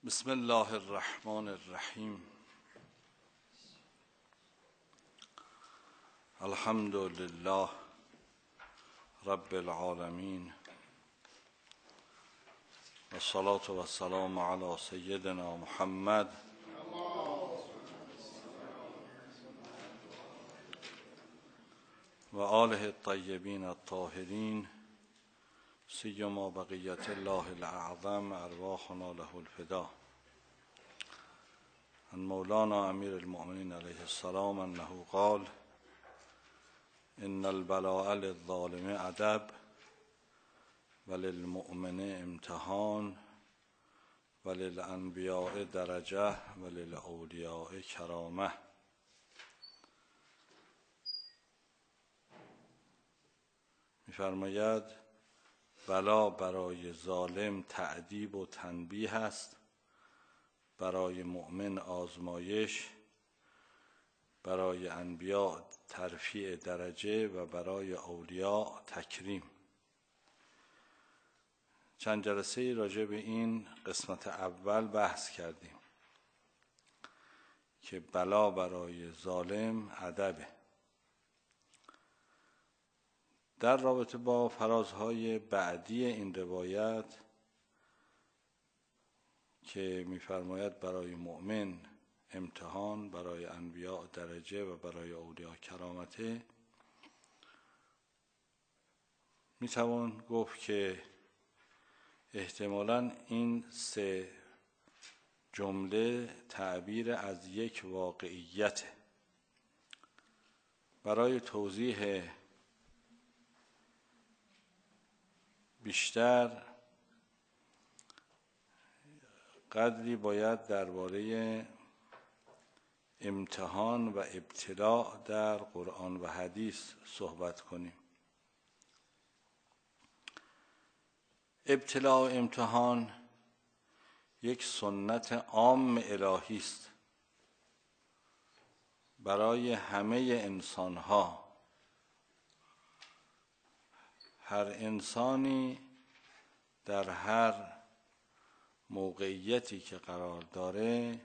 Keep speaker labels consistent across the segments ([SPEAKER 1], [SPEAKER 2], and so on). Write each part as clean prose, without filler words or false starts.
[SPEAKER 1] بسم الله الرحمن الرحیم. الحمد لله رب العالمین و الصلاة و السلام علی سیدنا محمد و آله الطیبین الطاهرین، سیما بقیت الله الاعظم ارواحنا له الفدا. عن مولانا امیر المؤمنین علیه السلام انه قال: ان البلاء للظالم ادب وللمؤمن امتحان وللانبیاء درجه وللاولیاء کرامه. می‌فرماید بلا برای ظالم تأدیب و تنبیه است، برای مؤمن آزمایش، برای انبیا ترفیع درجه و برای اولیاء تکریم. چند جلسه راجع به این قسمت اول بحث کردیم که بلا برای ظالم ادبه. در رابطه با فرازهای بعدی این روایت که می‌فرماید برای مؤمن امتحان، برای انبیاء درجه و برای اولیاء کرامته، میتوان گفت که احتمالاً این سه جمله تعبیر از یک واقعیت. برای توضیح بیشتر قدری باید درباره امتحان و ابتلاء در قرآن و حدیث صحبت کنیم. ابتلاء و امتحان یک سنت عام الهی است برای همه انسان‌ها. هر انسانی در هر موقعیتی که قرار داره،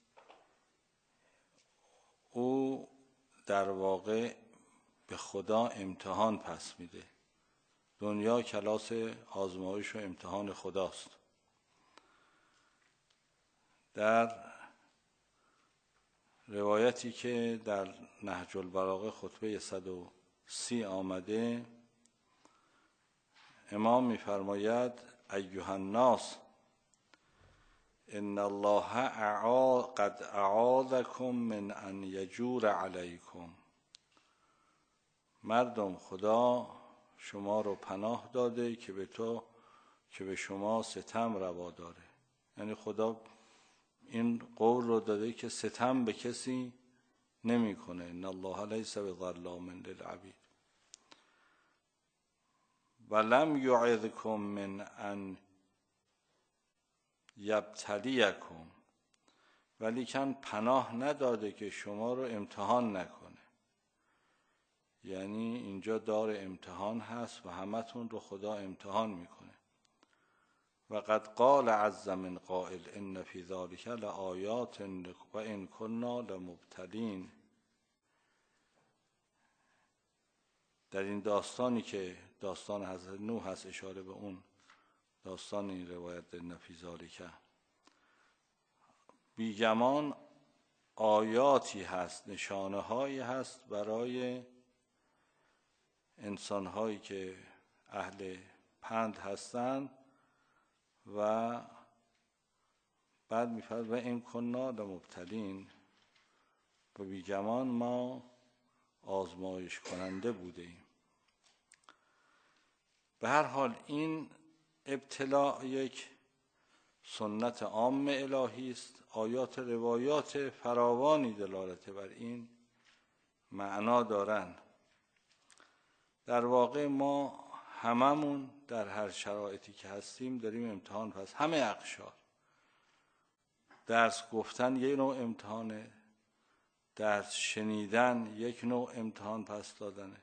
[SPEAKER 1] او در واقع به خدا امتحان پس میده. دنیا کلاس آزمایش و امتحان خداست. در روایتی که در نهج البلاغه خطبه 130 آمده، امام می‌فرماید: ایها الناس ان الله قد اعاذکم من ان یجور علیکم. مردم، خدا شما رو پناه داده که به شما ستم روا داره. یعنی خدا این قول رو داده که ستم به کسی نمی‌کنه. ان الله لیس بظلام للعبید ولم یعظکم من ان یبتلیکم، ولیکن پناه نداده که شما رو امتحان نکنه. یعنی اینجا دار امتحان هست و همتون رو خدا امتحان میکنه. و قد قال عز من قائل ان فی ذلک لآیات و ان کنا لمبتلین. در این داستانی که داستان حضرت نوح هست، اشاره به اون داستان این روایت ان فی ذلک، بیگمان آیاتی هست، نشانه هایی هست برای انسان هایی که اهل پند هستند. و بعد میفرد و این کنا لمبتلین، و بیگمان ما آزمایش کننده بوده ایم. به هر حال این ابتلاء یک سنت عام الهی است. آیات روایات فراوانی دلالت بر این معنا دارند. در واقع ما هممون در هر شرایطی که هستیم داریم امتحان پس. همه اقشار، درس گفتن یک نوع امتحانه، درس شنیدن یک نوع امتحان پس دادنه،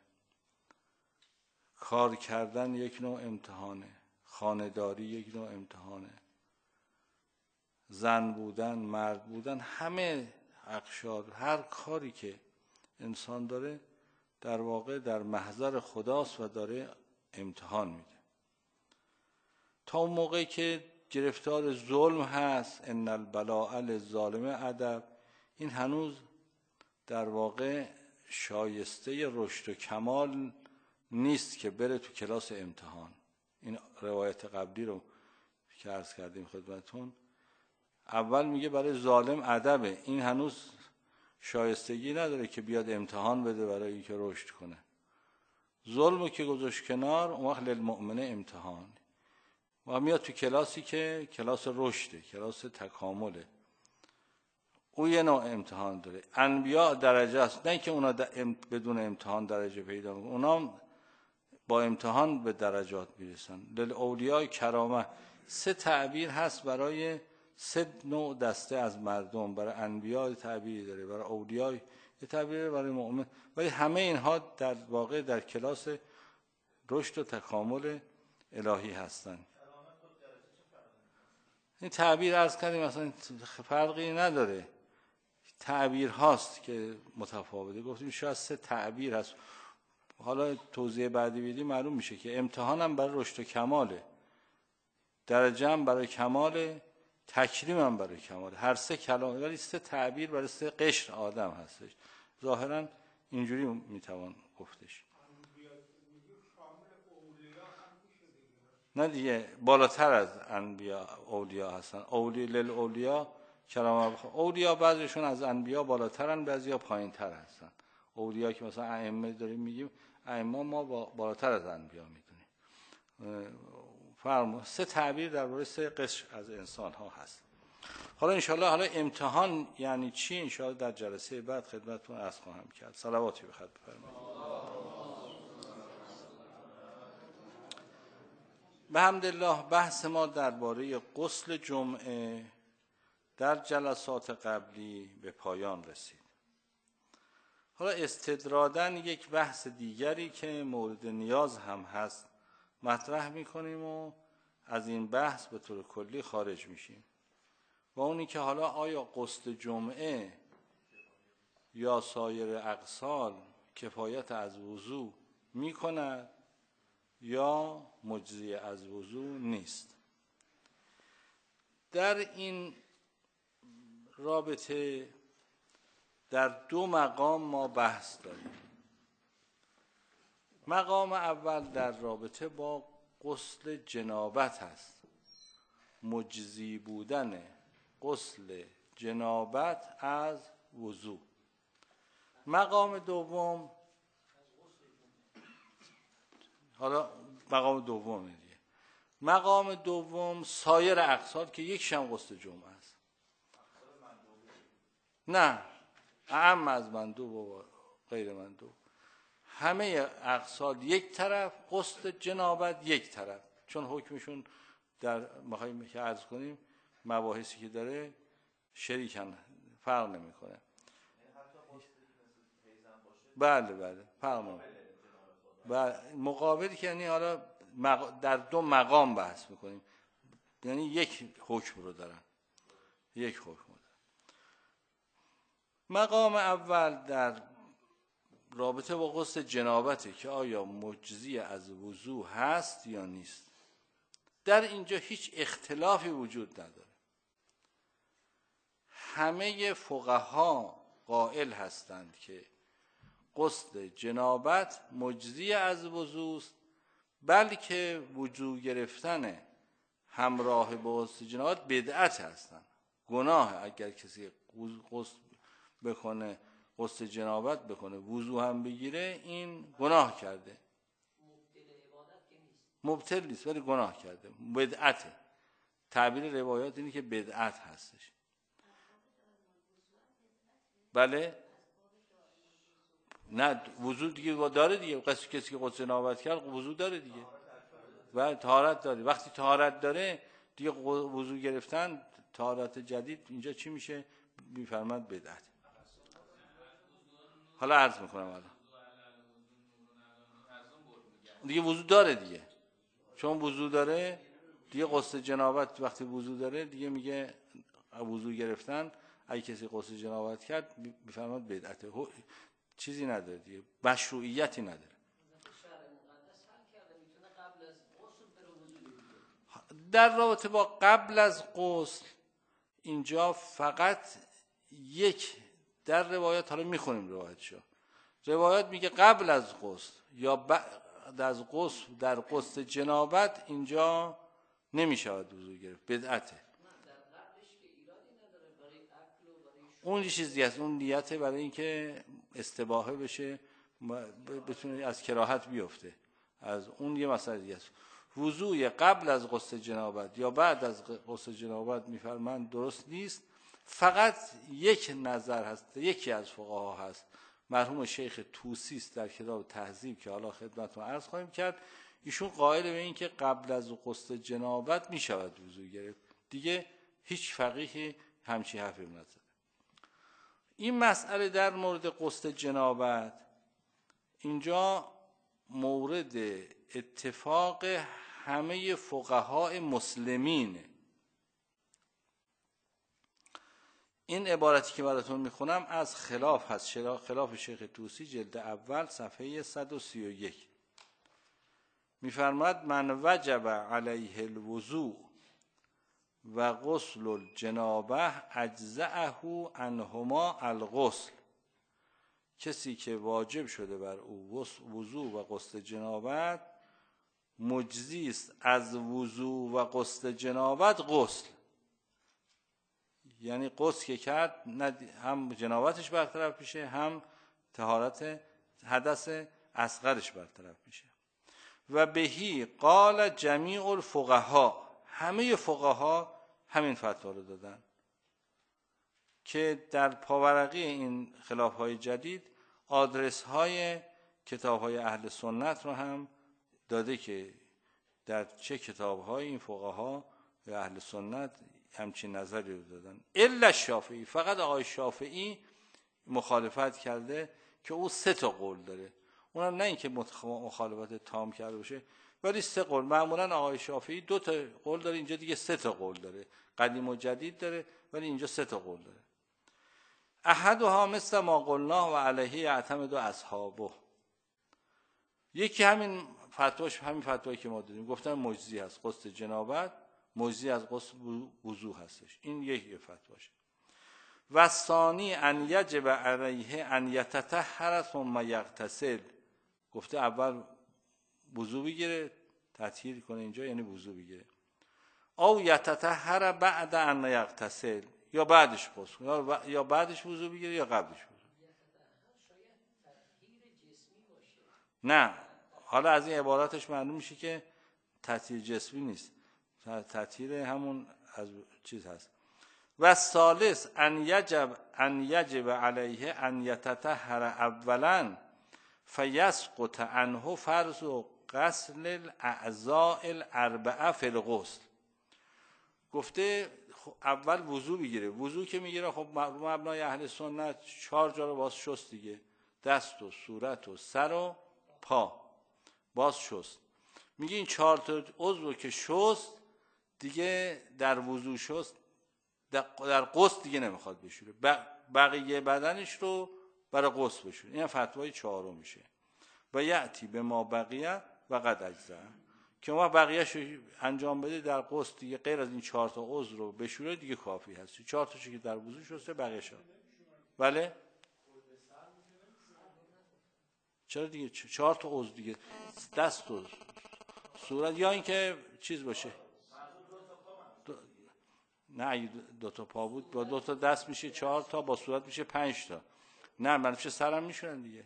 [SPEAKER 1] کار کردن یک نوع امتحانه، خانه‌داری یک نوع امتحانه، زن بودن، مرد بودن، همه اقشار، هر کاری که انسان داره در واقع در محضر خداست و داره امتحان میده. تا اون موقعی که گرفتار ظلم هست، ان البلاء للظالم ادب، این هنوز در واقع شایسته رشد و کمال نیست که بره تو کلاس امتحان. این روایت قبلی رو که عرض کردیم خدمتون، اول میگه برای ظالم ادبه، این هنوز شایستگی نداره که بیاد امتحان بده برای اینکه رشد کنه. ظلمو که گذاشت کنار، اون وقت للمؤمن امتحان و میاد تو کلاسی که کلاس رشده، کلاس تکامله. او یه نوع امتحان داره. انبیاء درجه است، نه که اونا بدون امتحان درجه پیدا کنن، اونا با امتحان به درجات میرسن. للاولیاء کرامه، 3 تعبیر هست برای 3 نوع دسته از مردم. برای انبیاء تعبیری داره، برای اولیاء یه تعبیری، برای مؤمن، ولی همه اینها در واقع در کلاس رشد و تکامل الهی هستن. این تعبیر عرض کردیم مثلا فرقی نداره، تعبیر هاست که متفاوته. گفتیم شاید 3 تعبیر هست. حالا توضیح بعدی بدیم معلوم میشه که امتحان هم برای رشد و کماله، درجه هم برای کماله، تکریم هم برای کماله. هر 3 کلام، ولی 3 تعبیر برای 3 قشر آدم هستش. ظاهرا اینجوری میتوان گفتش. نه دیگه، بالاتر از انبیا اولیا هستن. اولی للاولیا کرام. اولیا بعضیشون از انبیا بالاترن، بعضیا پایینتر هستن. اولیا که مثلا ائمه داریم میگیم، ائمه ما بالاتر از انبیا میدونیم. فرمود 3 تعبیر درباره 3 قشر از انسان ها هست. حالا انشاءالله حالا امتحان یعنی چی انشاءالله در جلسه بعد خدمتتون عرض خواهم کرد. صلواتی به خدمت بفرمایید. به حمدالله بحث ما درباره غسل جمعه در جلسات قبلی به پایان رسید. حالا استدراداً یک بحث دیگری که مورد نیاز هم هست مطرح میکنیم و از این بحث به طور کلی خارج میشیم، و اونی که حالا آیا غسل جمعه یا سایر اغسال کفایت از وضو میکند یا مجزی از وضو نیست. در این رابطه در 2 مقام ما بحث داریم. مقام اول در رابطه با غسل جنابت هست، مجزی بودن غسل جنابت از وضو. مقام دوم، حالا مقام دوم دیگه، مقام دوم سایر اغسال که یک شم غسل جمعه است. نه، اعم از مندوب و غیر مندوب، همه اغسال یک طرف، غسل جنابت یک طرف، چون حکمشون در میخوایم که عرض کنیم مباحثی که داره شریکن، فرق نمیکنه. بله فرق نمیکنه. مقابلی که یعنی حالا در 2 مقام بحث میکنیم، یعنی یک حکم رو دارن، یک حکم رو دارن. مقام اول در رابطه با غسل جنابته که آیا مجزی از وضو هست یا نیست. در اینجا هیچ اختلافی وجود نداره. همه فقها قائل هستند که غسل جنابت مجزی از وضو است، بلکه وضو گرفتن همراه با غسل جنابت بدعت هستند، گناه. اگر کسی غسل بکنه، غسل جنابت بکنه، وضو هم بگیره، این گناه کرده. مبتل نیست ولی گناه کرده، بدعته. تعبیر روایات اینه که بدعت هستش. بله، نه وضو دیگه داره دیگه، کسی که غسل جنابت کرد وضو داره دیگه و طهارت داره. وقتی طهارت داره دیگه وضو گرفتن طهارت جدید اینجا چی میشه؟ میفرماد بدعت. حالا عرض میکنم، حالا دیگه وضو داره دیگه، چون وضو داره دیگه غسل جنابت وقتی وضو داره دیگه میگه وضو گرفتن اگه کسی غسل جنابت کرد میفرماد بدعته، چیزی نداره دیگه، مشروعیتی نداره. در رابطه با قبل از غسل اینجا فقط یک در روایات، حالا میخونیم روایتشو، روایات میگه قبل از غسل یا بعد از غسل در غسل جنابت اینجا نمیشود وضو گرفت، بدعته. اون یه چیز دیگه است، اون نیته برای اینکه استباحه بشه، بتونه از کراهت بیفته، از اون یه مسئله دیگه است. وضوء قبل از غسل جنابت یا بعد از غسل جنابت میفرمایند درست نیست. فقط یک نظر هست، یکی از فقها هست، مرحوم شیخ طوسی است در کتاب تهذیب که حالا خدمتتون عرض خواهیم کرد، ایشون قائل به این که قبل از غسل جنابت میشود وضو گرفت. دیگه هیچ فقیهی همچی حرفی نزده. این مسئله در مورد غسل جنابت اینجا مورد اتفاق همه فقهای مسلمینه. این عبارتی که براتون میخونم از خلاف هست، خلاف شیخ طوسی جلد اول صفحه 131. میفرماد من وجب علیه الوضوء و غسل الجنابه اجزأه عنهما الغسل، کسی که واجب شده بر او وضو و غسل جنابت مجزی است از وضو و غسل جنابت غسل، یعنی غسل که کرد هم جنابتش برطرف میشه هم طهارت حدث اصغرش برطرف میشه. و بهی قال جمیع الفقها، همه فقها همین فتوا رو دادن که در پاورقی این خلاف‌های جدید آدرس‌های کتاب‌های اهل سنت رو هم داده که در چه کتاب‌های این فقها یا اهل سنت همچین نظری رو دادن. الا شافعی، فقط آقای شافعی مخالفت کرده که او 3 تا قول داره، اونم نه اینکه مخالفت تام کرده باشه ولی 3 قول. معمولا آقای شافعی 2 تا قول داره، اینجا دیگه 3 تا قول داره، قدیم و جدید داره ولی اینجا 3 تا قول داره. احدها مثل ما قلنا و علیه یعتمد اصحابه، یکی همین فتوایی که ما دادیم، گفتن مجزی هست غسل جنابت، مجزی از غسل وضو هستش، این یکی فتواشه. و ثانی ان یجب علیه ان یتطهر ثم یغتسل، گفته اول وضو بگیره، تطهیر کنه، اینجا یعنی وضو بگیره. او یتطهر بعد ان یغتسل، یا بعدش غسل، یا بعدش وضو بگیره یا قبلش وضو. نه، حالا از این عباراتش معلوم میشه که تطهیر جسمی نیست، تطهیر همون از چیز هست. و ثالث ان یجب علیه ان یتطهر اولا فیسقط عنه فرض غسل الاعضاء الاربعه فی الغسل، گفته اول وضو بگیره. وضو که میگیره خب مبنای اهل سنت 4 جا رو باز شست دیگه، دست و صورت و سر و پا باز شست. میگه این 4 تا عضو که شست دیگه در وضو شست، در غسل دیگه نمیخواد بشوره، بقیه بدنش رو برای غسل بشوره. این فتوای 4 میشه. و یأتی به ما بقیه و قد اجزا، که ما بقیه‌اش انجام بده در غسل دیگه، غیر از این 4 تا عضو رو بشوره دیگه کافی هست. 4 تاشو که در وضو شسته بقیه‌اش. بله چرا دیگه 4 تا عضو دیگه، دست و صورت، یا اینکه چیز باشه، نه اگه 2 تا پا بود با 2 تا دست میشه 4 تا، با صورت میشه 5 تا. نه منفشه سرم میشونن دیگه،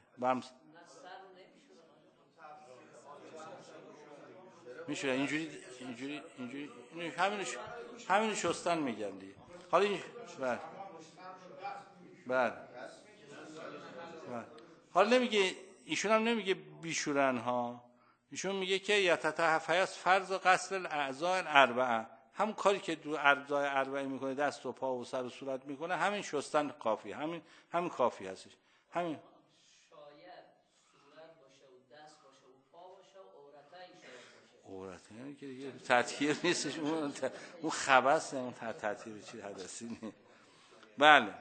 [SPEAKER 1] میشه اینجوری همینو شستن میگن دیگه. حالا این بله حالا نمیگه، ایشون هم نمیگه بیشورن ها، ایشون میگه که یتطهر فرض غسل الاعضاء الاربعه، همون کاری که دو اعضای اربعه میکنه، دست و پا و سر و صورت میکنه، همین شستن کافی، همین کافی هستش. همین شاید صورت باشه و دست باشه و پا باشه و عورتین شاید باشه. یعنی که دیگه تطهیر نیستش، اون خبثه، اون تطهیر چی حدثی نیست. بله.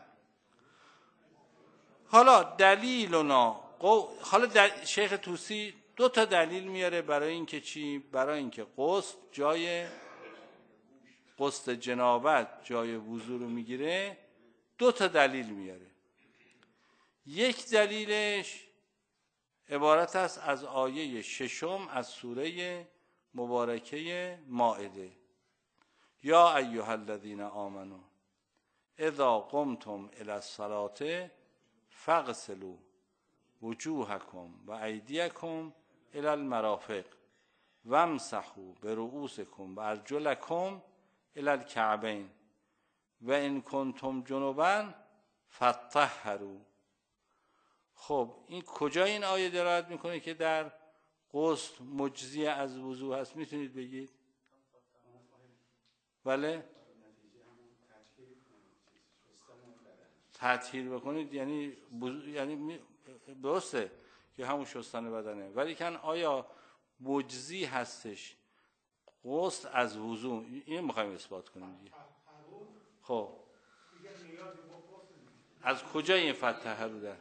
[SPEAKER 1] حالا دلیلنا حالا شیخ طوسی 2 تا دلیل میاره برای اینکه چی؟ برای اینکه غسل جنابت جای وضو رو میگیره. 2 تا دلیل میاره. یک دلیلش عبارت است از آیه 6 از سوره مبارکه مائده: یا ایها الذین آمنوا اذا قمتم الی الصلاة فاغسلوا وجوهکم و ایدیکم الی المرافق وامسحوا برؤوسکم و ارجلکم الی الکعبین و ان کنتم جنبا فطهروا. خب این کجا این آیه دلالت میکنه که در غسل مجزی از وضو هست؟ میتونید بگید؟ بله؟ تطهیر بکنید یعنی درسته که همون شستن بدنه، ولی کن آیا مجزی هستش غسل از وضو؟ این میخوایم اثبات کنیم دیگه. خب از کجا این فتحرو ده؟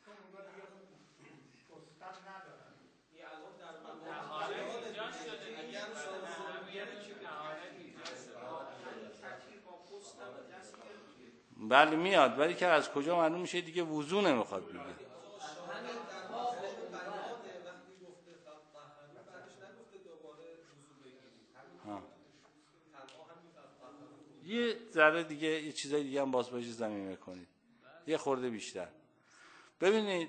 [SPEAKER 1] بله میاد، ولی که از کجا معلوم میشه دیگه وضو نمیخواد بگه. یه ذره دیگه یه چیزای دیگه هم باز باشه زمین کنید، یه خورده بیشتر ببینید.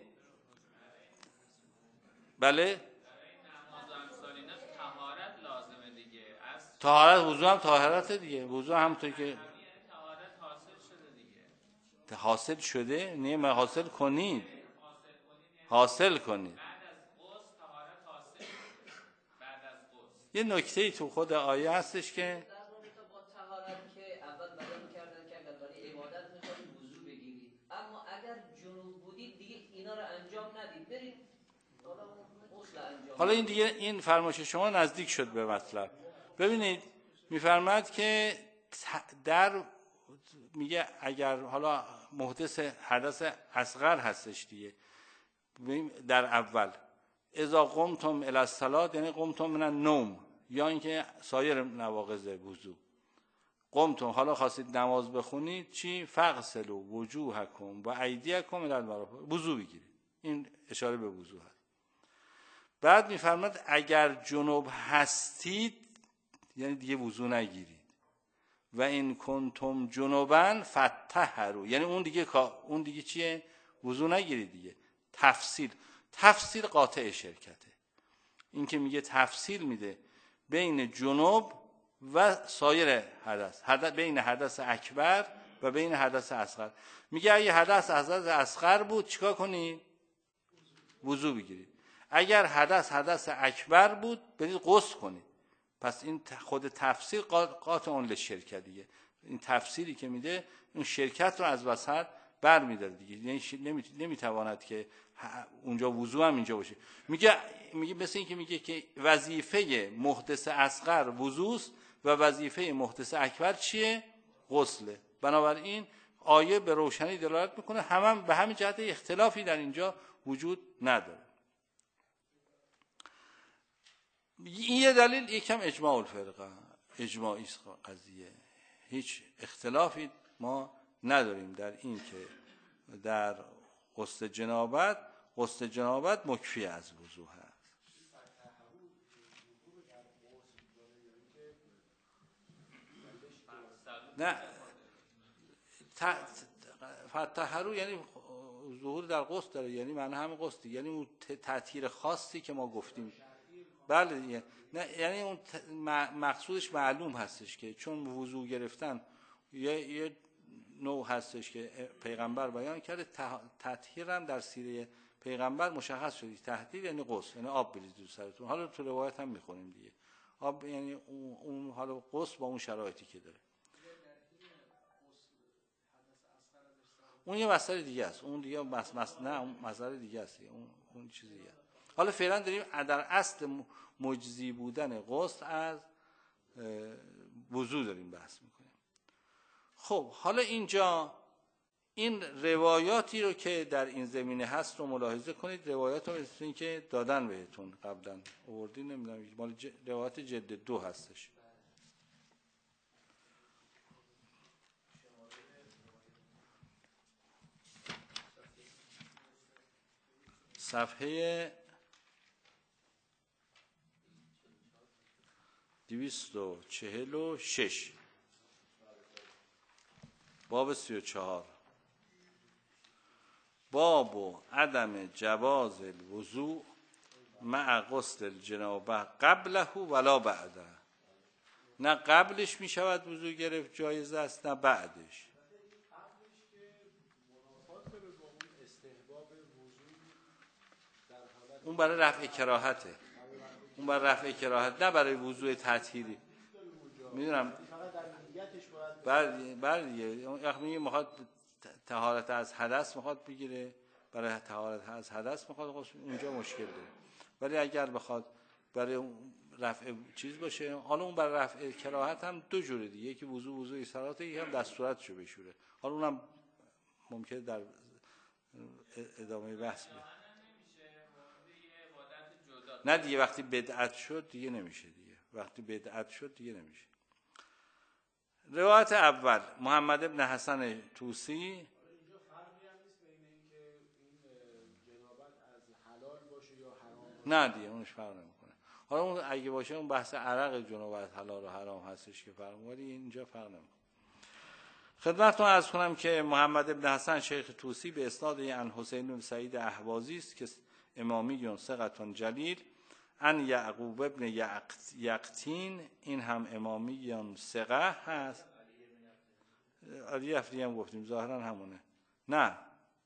[SPEAKER 1] بله طهارت وضو هم طهارت دیگه. وضو همونطوری که حاصل شده، نه حاصل کنید، حاصل کنید. یه نکته تو خود آیه هستش که
[SPEAKER 2] اول بیان کردن که اگر برای عبادت میخواید وضو بگیرید، اما اگر جنوب بودید دیگه اینا رو انجام ندید، برید غسل انجام.
[SPEAKER 1] حالا این دیگه این فرمایش شما نزدیک شد به مطلب. ببینید میفرماد که در میگه اگر حالا حدث اصغر هستش دیگه، در اول اذا قمتم الی الصلاة یعنی قمتم من النوم، یا اینکه سایر نواقض وضو قمتم، حالا خواستید نماز بخونید چی؟ فغسلوا وجوهکم و ایدیکم الی المرافق، وضو بگیرید. این اشاره به وضو هست. بعد میفرماد اگر جنوب هستید یعنی دیگه وضو نگیرید. و این کنتم جنوبا فطهروا، یعنی اون دیگه چیه؟ وضو نگیرید دیگه. تفصیل قاطع شرکته. این که میگه تفصیل میده بین جنوب و سایر حدث، بین حدث اکبر و بین حدث اصغر. میگه اگه حدث اصغر بود چیکار کنید؟ وضو بگیرید. اگر حدث اکبر بود برید غسل کنید. پس این خود تفسیر قاطع اون لشرکت دیگه. این تفسیری که میده اون شرکت رو از وسط بر میداره دیگه. یعنی نمیتواند که اونجا وضو هم اینجا باشه. میگه مثل این که میگه که وظیفه محدث اصغر وضوست و وظیفه محدث اکبر چیه؟ غسله. بنابراین آیه به روشنی دلالت میکنه، هم به همین جهت اختلافی در اینجا وجود نداره. این یه دلیل، یکم اجماع الفرقه، اجماعی است قضیه، هیچ اختلافی ما نداریم در این که در غسل جنابت مکفی از وضو هست. نه فتحرو یعنی ظهور در غسل داره، یعنی معنی همین غسل، یعنی اون تطهیر خاصی که ما گفتیم. بله دیگه. نه یعنی اون مقصودش معلوم هستش که چون وضو گرفتن یه نوع هستش که پیغمبر بیان کرده، تطهیر هم در سیره پیغمبر مشخص شده. تطهیر یعنی غسل، یعنی آب بریزید رو سرتون. حالا تو روایت هم میخونیم دیگه. آب یعنی اون حالا غسل با اون شرایطی که داره. اون یه مسئله دیگه است. اون دیگه نه اون مسئله دیگه است. اون چیز دیگه است. حالا فعلا داریم در اصل مجزی بودن غسل از وضو داریم بحث میکنیم. خب حالا اینجا این روایاتی رو که در این زمینه هست رو ملاحظه کنید. روایات رو مثل که دادن بهتون قبلا آوردین، نمیدونم مال روایات جلد 2 هستش. صفحه 246 باب 34 باب عدم جواز الوضوء مع غسل الجنابه قبله ولا بعده. نه قبلش می شود وضوء گرفت جایز است، نه بعدش. اون برای رفع کراهته، اون برای رفع کراهت، نه برای وضوء تطهیری. میدونم بله وقتی میخواد طهارت از حدث میخواد بگیره، برای طهارت از حدث میخواد، اونجا مشکل داره. ولی اگر بخواد برای رفع چیز باشه، حالا اون برای رفع کراهت هم دو جوره دیگه، یکی وضوء صلاته، یکی هم دستوراتشو بشوره. حالا اونم ممکنه در ادامه بحث بیاد. نه دیگه وقتی بدعت شد دیگه نمیشه دیگه، وقتی بدعت شد دیگه نمیشه. روایت اول محمد ابن حسن توسی.
[SPEAKER 3] اینجا فرقی هم نیست بین اینکه این جنابت از حلال باشه یا حرام باشه؟
[SPEAKER 1] نه دیگه اونش فرق نمیکنه. حالا اون اگه باشه اون بحث عرق جنابت حلال و حرام هستش که فرق، ولی اینجا فرق نمیکنه. خدمتتون عرض کنم که محمد ابن حسن شیخ توسی به اسناد عن حسین بن سعید اهوازی است که امامی ثقة جلیل، عن یعقوب ابن یقطین، این هم امامی ثقه هست. علی افری هم گفتیم ظاهرا همونه. نه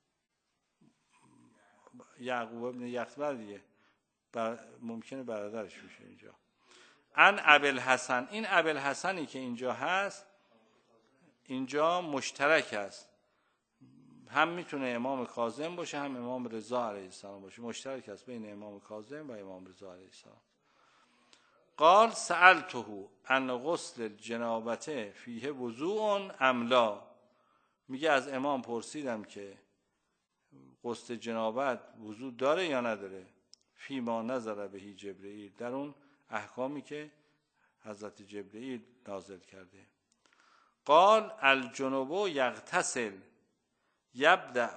[SPEAKER 1] یعقوب ابن یقطین دیگه ممکنه برادرش بشه اینجا. عن ابوالحسن، این ابوالحسنی که اینجا هست اینجا مشترک است، هم میتونه امام کاظم باشه هم امام رضا علیه السلام باشه، مشترک است بین امام کاظم و امام رضا علیه السلام. قال سألته عن غسل الجنابه فیه وضوء ام لا، میگه از امام پرسیدم که غسل جنابت وضوء داره یا نداره. فیما نظر بهی جبرئیل، در اون احکامی که حضرت جبرئیل نازل کرده. قال الجنوب یغتسل یبدأ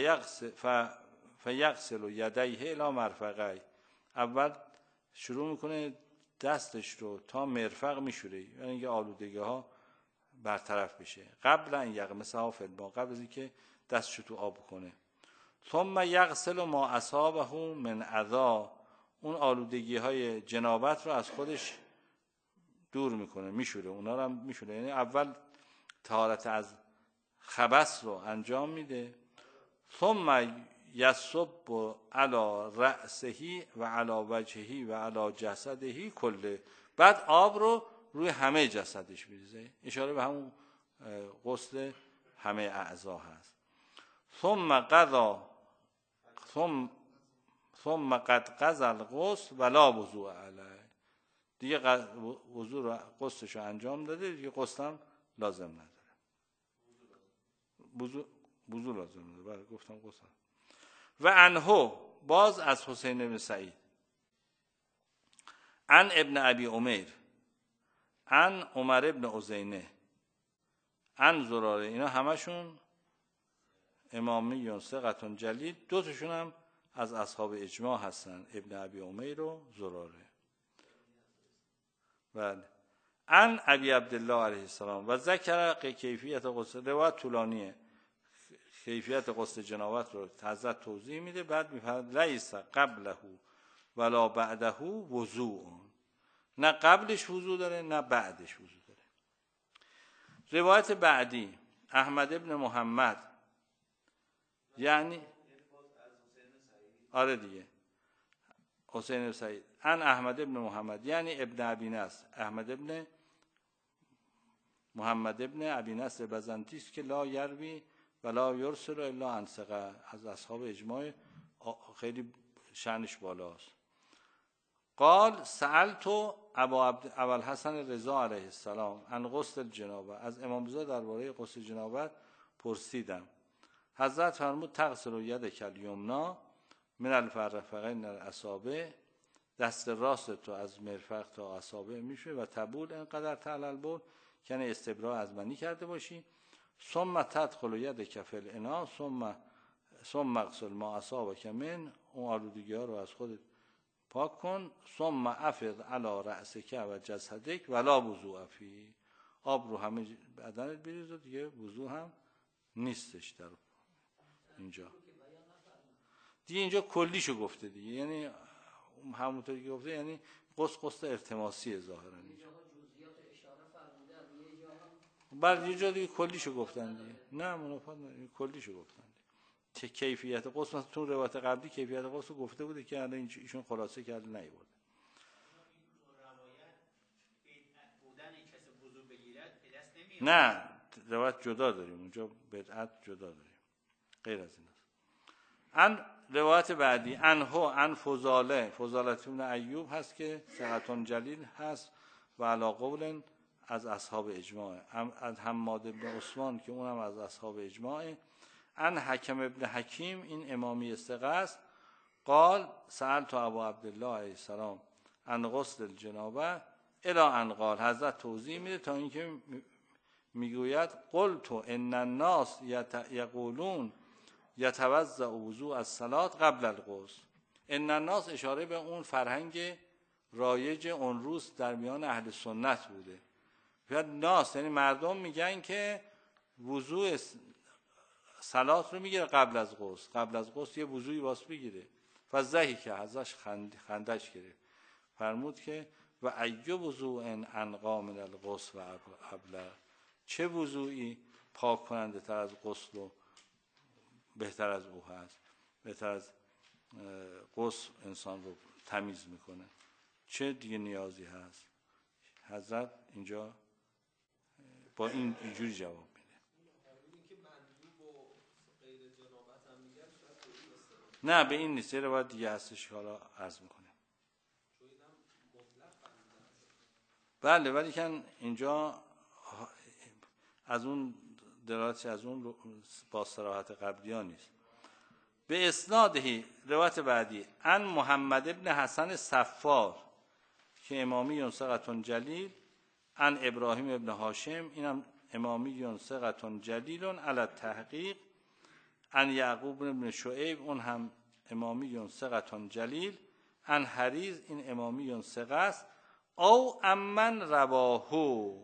[SPEAKER 1] فیغسل یدیه الی مرفقی، اول شروع میکنه دستش رو تا مرفق میشوره، یعنی اینکه آلودگی ها برطرف بشه. قبل ان یغمسها فی الماء، قبل از اینکه دستشو تو آب کنه. ثم یغسل ما اصابه من اذی، اون آلودگی های جنابت رو از خودش دور میکنه، میشوره، اونا رو هم میشوره. یعنی اول طهارت از خبث رو انجام میده. ثم یصب علی رأسه و علی وجهه و علی جسده کله، بعد آب رو روی همه جسدش میریزه، اشاره به همون غسل همه اعضا هست. ثم قد قضى الغسل ولا وضوء علیه، دیگه وضوء رو غسلش رو انجام داده، دیگه غسل هم لازم نداره. وضوء لازم نداره، بله گفتم غسل. و عنه، باز از حسین بن سعید، عن ابن ابی عمیر، عن عمر ابن عزینه، عن زراره، اینا همشون امامی ثقة جلیل، دو تاشون هم از اصحاب اجماع هستن، ابن ابی عمیر و زراره. بله. عن ابی عبدالله علیه السلام و ذکر کیفیت غسل، روایت طولانیه، کیفیت غسل جنابت رو حضرت توضیح میده، بعد میفرماید لیس قبله ولا بعده وضوء، نه قبلش وضو داره نه بعدش وضو داره. روایت بعدی احمد ابن محمد، یعنی آره دیگه حسین بن سعید، عن احمد ابن محمد یعنی ابن ابی نصر، احمد ابن محمد ابن ابی نصر بزنطی است که لا یروی ولا یرسل الا عن ثقه، از اصحاب اجماع خیلی شأنش بالاست. قال سألت ابوالحسن رضا علیه السلام عن غسل الجنابه، از امام رضا درباره غسل جنابت پرسیدم. حضرت فرمود تغسل یدک الیمنا من الفرفقین الاصابع، دست راست تو از مرفق تا اصابع میشه و تبول اینقدر تعال البول، یعنی استبراء از منی کرده باشی. ثم تدخل یدک فی الاناء ثم اغسل ما اصابک من، اون آلودگی ها رو از خودت پاک کن. ثم افض علی رأسک و جسدک ولا وضوء فیه، آب رو همه بدنت بریز و دیگه وضو هم نیستش در اینجا. دیگه اینجا کلیشو گفته دیگه، یعنی همونطوری که گفته، یعنی قصد ارتماسی ظاهرا اینجا. بعد یه جا دیگه کلیشو گفتن دیگه. نه منافات نه، کلیشو گفتن دیگه. کیفیت قصد مثلا تو روایت قبلی کیفیت قصد گفته بوده که الان ایشون خلاصه کرده نیورده. نه روایت جدا داریم اونجا، بدعت جدا داریم غیر از این است. ان روایت بعدی عن فضاله بن ایوب هست که ثقة جلیل هست و علی قول از اصحاب اجماع. از حماد بن عثمان که اونم از اصحاب اجماعه. ان حکم ابن حکیم، این امامی ثقه است. قال سألت ابا عبدالله علیه السلام عن غسل الجنابه الی ان قال، حضرت توضیح میده تا اینکه میگوید قلت ان الناس یقولون یتوضأ وضوء الصلاة قبل الغسل. ان الناس اشاره به اون فرهنگ رایج اون روز در میان اهل سنت بوده. ناس یعنی مردم میگن که وضوء صلات رو میگیره قبل از غسل، قبل از غسل یه وضوئی واسه بگیره. فضحی که ازش خندش گرفت، فرمود که و ای وضوء انقی من الغسل و ابلغ، چه وضوئی پاک کننده تر از غسل و بهتر از او هست، بهتر از غسل انسان رو تمیز میکنه، چه دیگه نیازی هست. حضرت اینجا با این اینجوری جواب میده. نه به این نیست، یه باید دیگه هستش که حالا عرض میکنه. بله ولی که اینجا از اون دلالتی از اون با صراحت قبلی ها نیست. به اسنادهی روایت بعدی ان محمد ابن حسن صفار که امامی ثقة جلیل، ان ابراهیم ابن هاشم، اینم امامی ثقة جلیل علی التحقیق، ان یعقوب ابن شعیب، اون هم امامی ثقة جلیل، ان حریز، این امامی ثقه است. او امن رواهو،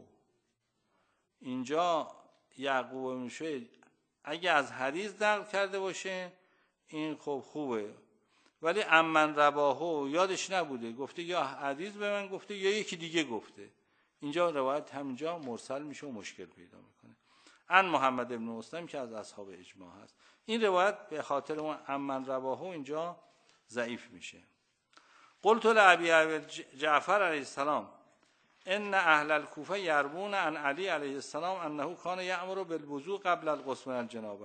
[SPEAKER 1] اینجا یعقوب ابن شعیب اگه از حریز نقل کرده باشه این خب خوبه، ولی امن رواهو یادش نبوده، گفته یا حریز به من گفته یا یکی دیگه گفته، اینجا روایت همینجا مرسل میشه و مشکل پیدا میکنه. ان محمد ابن مسلم که از اصحاب اجماع هست، این روایت به خاطر اون امن رواهو اینجا ضعیف میشه. قلت لابی جعفر علیه السلام ان اهل الکوفه یروون عن علی علیه السلام انه کان یأمر بالوضوء قبل الغسل من الجنابه.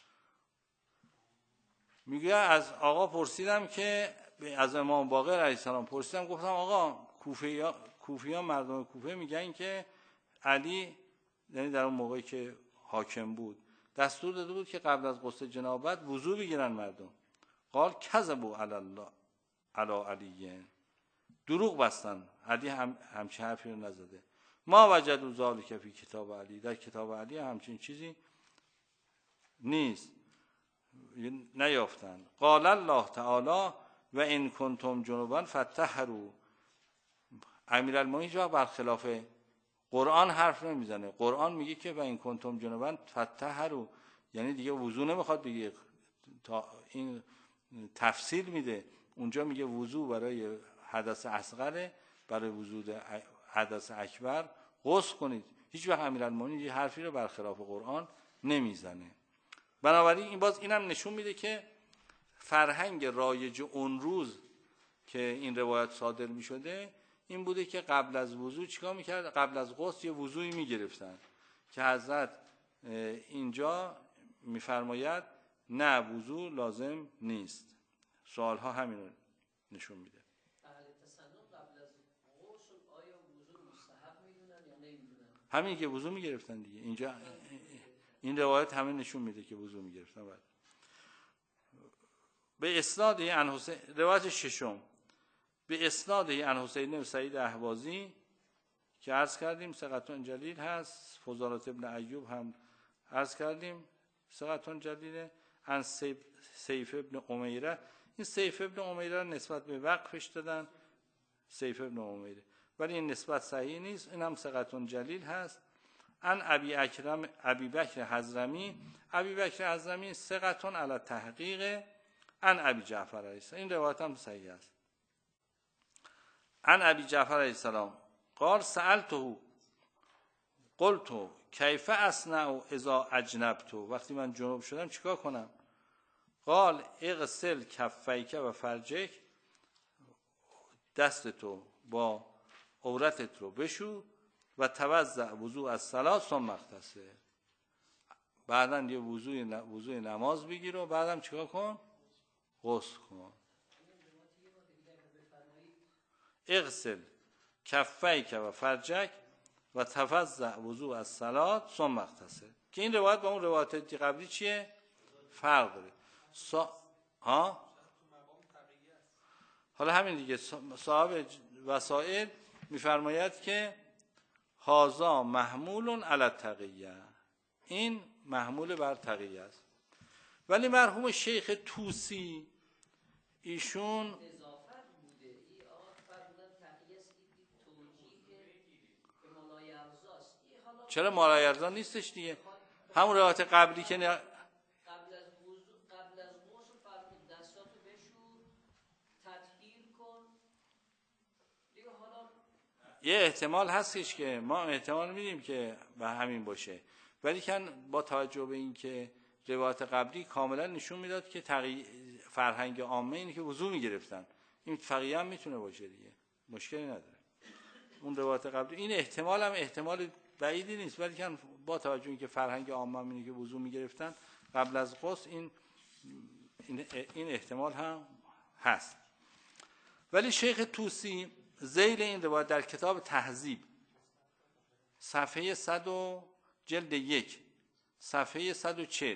[SPEAKER 1] میگه از آقا پرسیدم که از امام باقر علیه السلام پرسیدم، گفتم آقا کوفیان مردم کوفه میگن که علی، یعنی در اون موقعی که حاکم بود، دستور داده بود که قبل از غسل جنابت وضو بگیرن مردم. قال کذبوا علی الله علی علی، دروغ بستن، علی همچین حرفی رو نزده. ما وجدوا ذلک فی کتاب علی، در کتاب علی همچین چیزی نیست، نیافتن. قال الله تعالی و ان کنتم جنبا فطهروا. امیرالمومنین جا برخلاف قرآن حرف نمیزنه، قرآن میگه که و ان کنتم جنبا فطهروا، یعنی دیگه وضو نمیخواد بگه، تا این تفصیل میده. اونجا میگه وضو برای حدث اصغر، برای وضو حدث اکبر غسل کنید. هیچ وقت امیرالمومنین یه حرفی رو برخلاف قرآن نمیزنه. بنابراین این باز اینم نشون میده که فرهنگ رایج اون روز که این روایت صادر میشده این بوده که قبل از وضو چیکار میکرد؟ قبل از غسل یه وضوئی میگرفتن که حضرت اینجا میفرماید نه وضو لازم نیست. سوال ها همین رو نشون میده.
[SPEAKER 2] اهل تسنن قبل از غسل آیا وضو مستحب میدونن یا نمیدونن؟
[SPEAKER 1] همین که وضو میگرفتن دیگه. اینجا این روایت همین نشون میده که وضو میگرفتن. به اسناد عن حسین، روایت ششم، به اسناد عن حسین بن سعید اهوازی که عرض کردیم ثقتون جلیل هست، فضالات ابن ایوب هم عرض کردیم ثقتون جلیله، عن سیف ابن امیره. این سیف ابن امیره نسبت به وقفش دادن سیف ابن امیره، ولی این نسبت صحیح نیست، این هم ثقتون جلیل هست. عن ابی بکر حضرمی، ابی بکر حضرمی ثقتون علی تحقیق، عن ابی جعفر علیه السلام، این روایت هم صحیح است. عن ابی جعفر علیه السلام قال سألته قلت کیف اصنع اذا اجنبت، وقتی من جنوب شدم چیکار کنم؟ قال اغسل کفیک و فرجک، دست تو با عورتت رو بشو و توضع وضوء الصلاه ثم اغتسل، بعداً یه وضوء نماز بگیر و بعدم چیکار کن؟ غسل کن. اغسل کفیک و فرجک و توضع وضوء الصلاه ثم اغتسل، که این روایت با اون روایت قبلی چیه؟ فرق داره. حالا همین دیگه صاحب وسائل میفرماید که هازا محمول علی التقیه، این محمول بر تقیه است. ولی مرحوم شیخ طوسی ایشون چرا مالایرزا نیستش دیگه، همون روایت قبلی که
[SPEAKER 2] قبل از غسل فرمود دستاتو بشور تطهیر کن دیگه. حالا
[SPEAKER 1] یه احتمال هستش که ما احتمال میدیم که به همین باشه، ولی کن با توجه به این که روایت قبلی کاملا نشون میداد که فرهنگ عامه اینه که وضو میگرفتن، این فقیه هم میتونه باشه دیگه، مشکلی نداره. اون روایت قبلی این احتمال هم احتمال بعیدی نیست، ولی کن با توجه به این که فرهنگ عامه اینه که وضو میگرفتن قبل از غسل، این احتمال هم هست. ولی شیخ طوسی ذیل این روایت در کتاب تهذیب صفحه 100 جلد 1 صفحه 140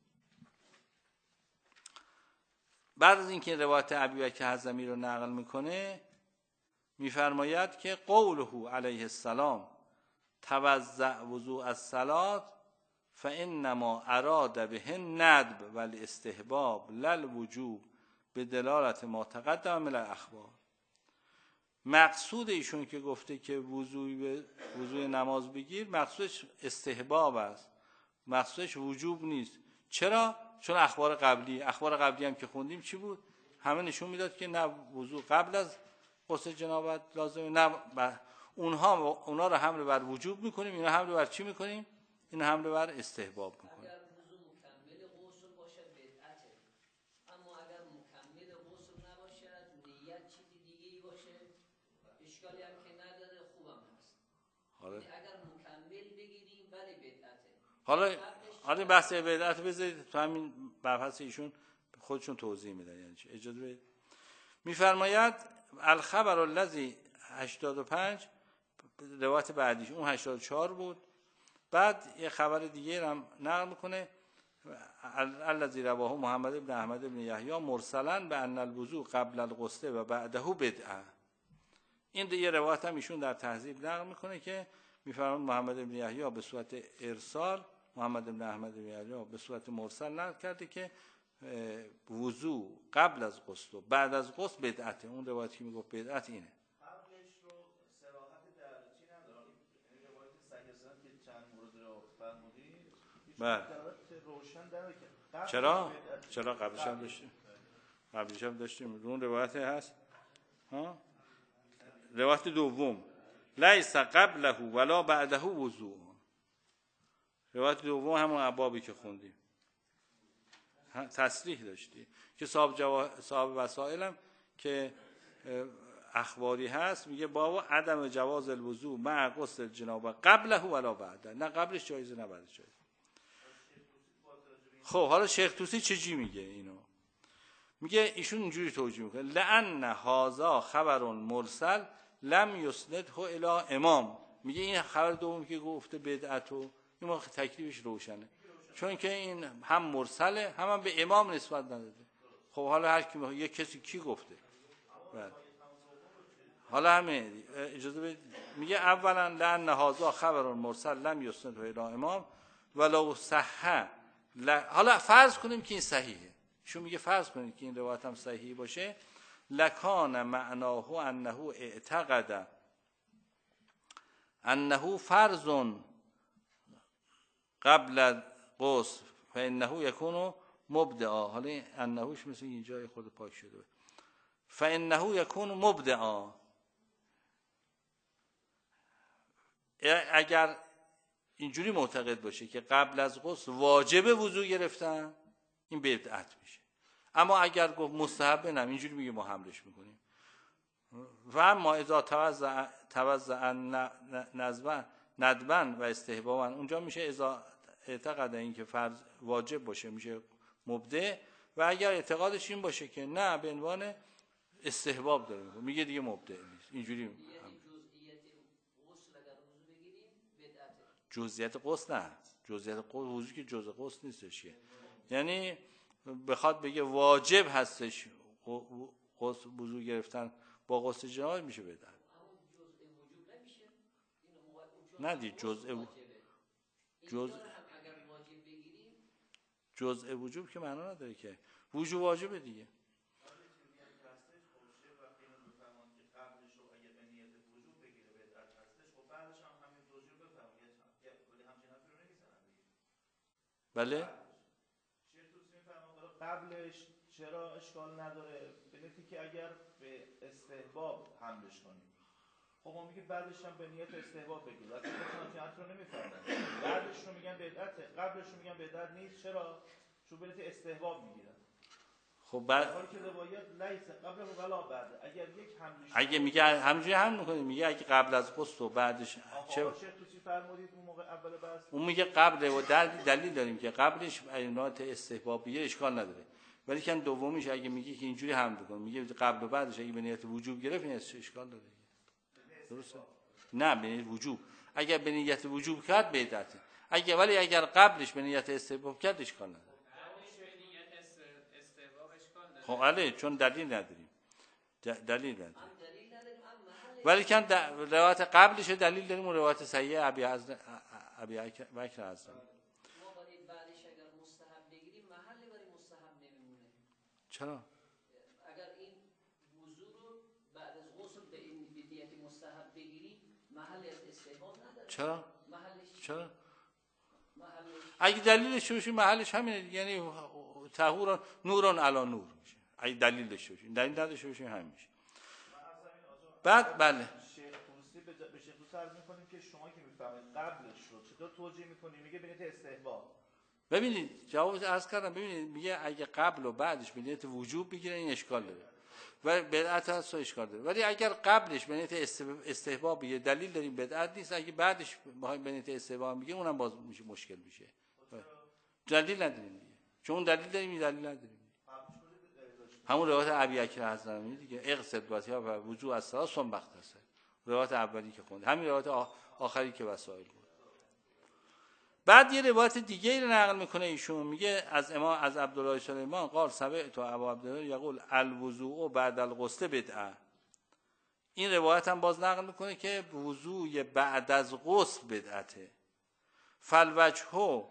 [SPEAKER 1] بعد از اینکه روایت ابی بکر حضرمی رو نقل میکنه میفرماید که قوله علیه السلام توضع وضوء الصلاه فانما اراد به الندب والاستحباب لا الوجوب به دلالت ما تقدم من الاخبار. مقصود ایشون که گفته که وضوء نماز بگیر مقصودش استحباب است، مقصودش وجوب نیست. چرا؟ چون اخبار قبلی هم که خوندیم چی بود؟ همه نشون میداد که نه وضوء قبل از غسل جنابت لازمه، نه اونا رو حمل بر وجوب میکنیم، اینا حمل بر چی میکنیم؟ اینا حمل بر استحباب میکنیم.
[SPEAKER 2] اگر وضو مکمل غسل باشه بدعته، اما اگر مکمل غسل نباشه نیت چیزی دیگه ای باشه اشکالی هم که نداره، خوبم هست. اگر مکمل بگیریم ولی بدعته.
[SPEAKER 1] حالا بحث بدعت بذارید تو همین بحث ایشون خودشون توضیح میدن یعنی چی. اجازه بدید. میفرماید الخبر الذی 85 روایت بعدیش اون 84 بود، بعد یه خبر دیگه هم نقل میکنه الذی رواه محمد بن احمد بن یحیی مرسلا بان الوضوء قبل الغسل و بعده بدعه. این یه روایت هم ایشون در تهذیب نقل میکنه که میفرماید محمد بن یحیی به صورت ارسال، محمد بن احمد بن یحیی به صورت مرسل نقل کرده که وضوء قبل از غسل و بعد از غسل بدعته. اون روایتی که میگفت بدعت اینه.
[SPEAKER 4] قبلش رو صراحت در چی نداره، این روایت صحیح سند که چند مورد رو فرمودید
[SPEAKER 1] بله
[SPEAKER 4] روشن داره که
[SPEAKER 1] چرا قبلش هم داشتیم اون روایت هست ها. روایت دوم لیس قبله ولا بعده وضوء، روایت دوم همون ابوابی که خوندیم تصریح داشتی که صاحب وسائل هم که اخباری هست میگه با عدم جواز الوضوء مع غسل جنابه قبله ولا بعده، نه قبلش جایزه نه بعدش جایزه. خب حالا شیخ طوسی چجی میگه اینو؟ میگه ایشون اینجوری توجیه میکنه لأن هذا خبر مرسل لم یسنده الی امام. میگه این خبر دوم که گفته بدعتو این موقع تکلیفش روشنه، چون که این هم مرسله هم به امام نسبت نداده. خب حالا هر کی یه کسی کی گفته؟ بله. حالا همین اجازه بدید. میگه اولا لأن هذا خبر مرسل لم یسنده الی امام ولو صح. حالا فرض کنیم که این صحیحه، شو میگه فرض کنید که این روایت هم صحیح باشه، لکان معناه انه اعتقد انه فرض قبل غسل فانه یکون مبدعا. حالا انهوش مثل این جای خود پاک شده، فانه یکون مبدعا. اگر اینجوری معتقد باشه که قبل از غسل واجب وضو گرفتن، این بدعت میشه. اما اگر گفت مستحب، نه اینجوری میگه ما حملش میکنیم. و اما اذا توزع ندبا و استحبابا، اونجا میشه اذا اعتقاد این که فرض واجب باشه میشه مبدع، و اگر اعتقادش این باشه که نه به عنوان استحباب داره میگه دیگه مبدع نیست. اینجوری جزئیات غسل نه، جزئیات غسل وضو که جزء غسل نیستش که، یعنی بخواد بگه واجب هستش غسل وضو گرفتن با غسل جنابت میشه بدن. نه دی جزء وجوب که معنا نداره که وجوب واجبه دیگه. بله
[SPEAKER 4] قبلش چرا اشکال نداره؟ به نتی که اگر به استحباب حملش کنیم، خب ما میگه بعدش هم به نیت استحباب بگیر، وقتی خودشون رو نمیفهمن، بعدش رو میگن بدعته، قبلش رو میگن بدعت نیست. چرا؟ چون به نیت استحباب میگیرن.
[SPEAKER 1] خب بعد
[SPEAKER 4] حالی که روایت لیس قبل و ولا بعد، اگر یک حملش
[SPEAKER 1] اگه میگه همینجوری هم میکنه، میگه اگه قبل از غسل و بعدش
[SPEAKER 4] چه چی فرمودید اون موقع اول بس؟
[SPEAKER 1] اون میگه قبل و دلیل داریم که قبلش علامات استحبابیه اشکال نداره، ولی که دومیش اگه میگه که اینجوری هم بکن، میگه قبل و بعدش اگه به نیت وجوب گرفت این اشکال داره. درسته؟ نه به نیت وجوب، اگه به نیت وجوب کرد بدعته، ولی اگر قبلش به نیت استحباب کرد اشکال نداره. خب علی چون دلیل نداریم، دلیل نداریم، ولی که روایت قبلش دلیل داریم، اون روایت صحیح ابی بکر هست.
[SPEAKER 2] ما برای بعدش اگر مستحب بگیریم محلی برای مستحب نمیمونه.
[SPEAKER 1] چرا؟
[SPEAKER 2] اگر این وضو رو بعد از غسل به این بدیت مستحب بگیریم محل استحباب نداره.
[SPEAKER 1] چرا؟
[SPEAKER 2] محلش
[SPEAKER 1] چرا؟ اگه دلیلش باشه محلش همینه، یعنی طهور نورون علی نور میشه. اگه دلیلش باشه، دلیل نداشته باشه همین میشه. بعد بله
[SPEAKER 4] شیخ طوسی به شیخ طوسی عرض می‌کنیم که شما که می‌فهمید قبلش رو چطور توجیه می‌کنید؟ میگه به نیت استحباب.
[SPEAKER 1] ببینید جواب عرض کردم، ببینید میگه اگه قبل و بعدش به نیت وجوب بگیره این اشکال داره و بدعت هست و اشکال داره، ولی اگر قبلش به نیت استحباب بگیره دلیل داریم بدعت نیست، اگه بعدش بخوایم به نیت استحباب بگیره اونم باز میشه مشکل میشه. دلیل نداریم دیگه، چون دلیل داریم دلیل نداریم. همون روایت ابی بکر حضرمی دیگه اقصد واسیا و وضو از صلاه ثم بغتسل، روایت اولی که خوند، همین روایت آخری که وسائل بود. بعد یه روایت دیگه رو نقل میکنه ایشون، میگه از عبدالله سلیمان قال سمعت ابا عبدالله یقول الوضوء بعد الغسل بدعه. این روایت هم باز نقل میکنه که وضوء بعد از غسل بدعته. فالوجه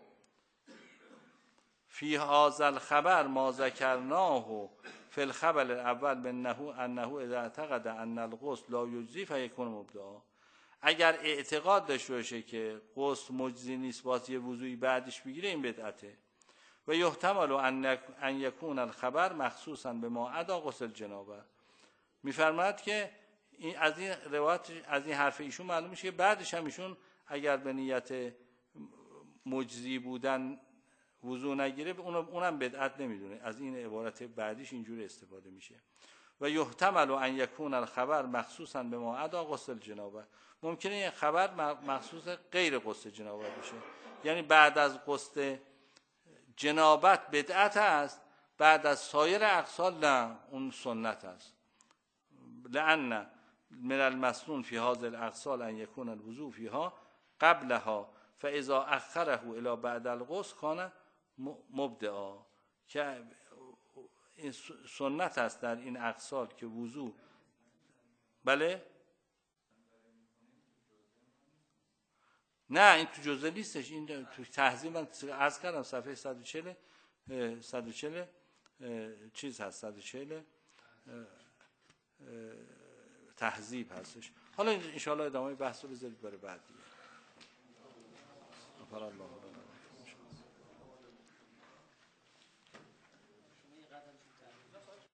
[SPEAKER 1] فی هذا الخبر ما ذکرناه فی الخبر الاول انه اذا اعتقد ان الغسل لا یجزی فیکون مبدعا. اگر اعتقاد داشته باشه که غسل مجزی نیست باز یه وضوئی بعدش بگیره این بدعته. و یحتمل ان یکون الخبر مخصوصا به ما عدا غسل جنابه. میفرماید که از این روایت از این حرف ایشون معلوم میشه که بعدش هم ایشون اگر به نیت مجزی بودن وضو نگیره اونم بدعت نمیدونه، از این عبارت بعدیش اینجوری استفاده میشه. و یحتمل ان یکون الخبر مخصوصا به ما عدا غسل جنابه. ممکنه این خبر مخصوص غیر غسل جنابت بشه، یعنی بعد از غسل جنابت بدعت است بعد از سایر اغسال نه، اون سنت است. لأن من المسنون فی هذه الاغسال ان یکون الوضوء فیها قبلها فاذا اخره الى بعد الغسل کان مبدعا، که این سنت است در این اغسال که وضوء. بله نه این تو جزء نیستش، این تو تهذیب من عرض کردم صفحه 140 چیز هست، 140 تهذیب هستش. حالا ان شاء الله ادامه بحث رو بذارید برای بعد دیگه.